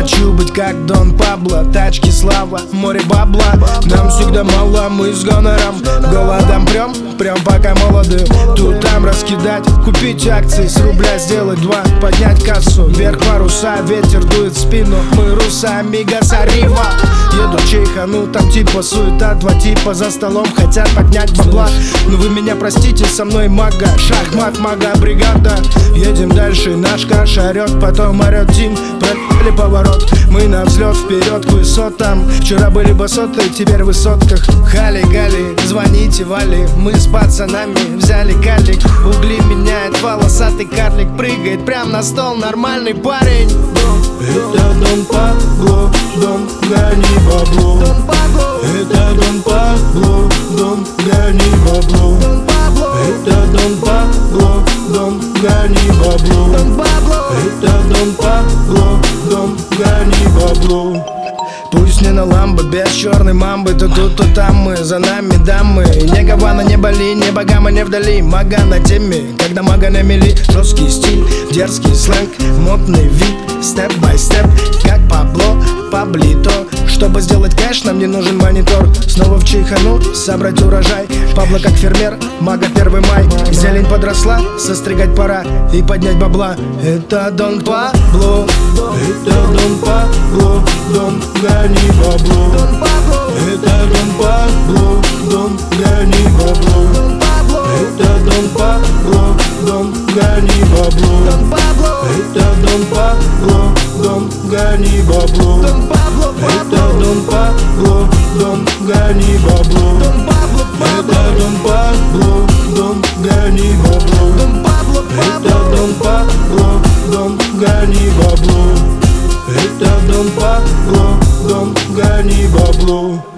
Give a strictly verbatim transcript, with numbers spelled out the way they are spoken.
Хочу быть как Дон Пабло, тачки, слава, море бабла. Нам всегда мало, мы с гонором голодом прям, прям пока молоды. Тут там раскидать, купить акции, с рубля сделать два, поднять кассу, вверх паруса, ветер дует в спину. Мы руса, амигос, арива. Еду чайхану, там типа суета, два типа за столом хотят поднять бабла. Но вы меня простите, со мной мага, шахмат, мага, бригада. Едем дальше, наш каша орет, потом орет Дим, проебали поворот. Мы на взлет, вперед к высотам. Вчера были басоты, теперь в высотках. Хали-гали, звоните Вали. Мы с пацанами взяли калик. Угли меняет волосатый карлик. Прыгает прям на стол, нормальный парень. Это Дон Пабло, Дон гони бабло. Это Дон Пабло, Дон гони бабло. Это Дон Пабло, Дон гони бабло. Это Дон Пабло, Дон гони бабло. Пусть не на ламбо, без черной мамбы. То тут, то там мы, за нами дамы. Не Гавана, не Бали, не Багама, не вдали. Мага на теме, когда мага на мели. Жесткий стиль, дерзкий сленг, модный вид, степ-бай-степ, как Пабло, Паблито. Чтобы сделать кэш, нам не нужен монитор. Снова в чайхану, собрать урожай. Пабло как фермер, мага первый май. Зелень подросла, состригать пора и поднять бабла. Это Дон Пабло. Это Дон Пабло, Дон гони бабло. Это Дон Пабло, Дон гони бабло. Это Дон Пабло, Дон гони бабло. Это Дон Пабло, Дон гони бабло. Это Дон Пабло, Дон гони бабло. Это Дон Пабло, Дон гони бабло. Это Дон Пабло, Дон гони бабло. Это Дон Пабло, Дон гони бабло.